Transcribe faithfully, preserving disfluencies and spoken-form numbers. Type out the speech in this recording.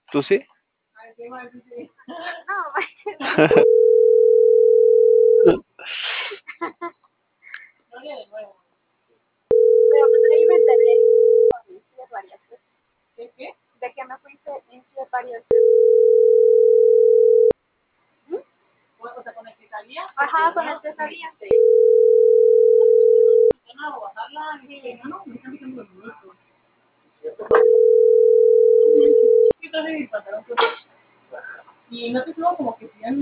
¿Tú sí? No, pero pues ahí me enteré de varias veces. ¿De qué? De que me fuiste infiel varias veces. O sea, con el que salía. Ajá, con el que salía. Sí. O bajarla y que no, me están picando los minutos. Y no te subo como que si ya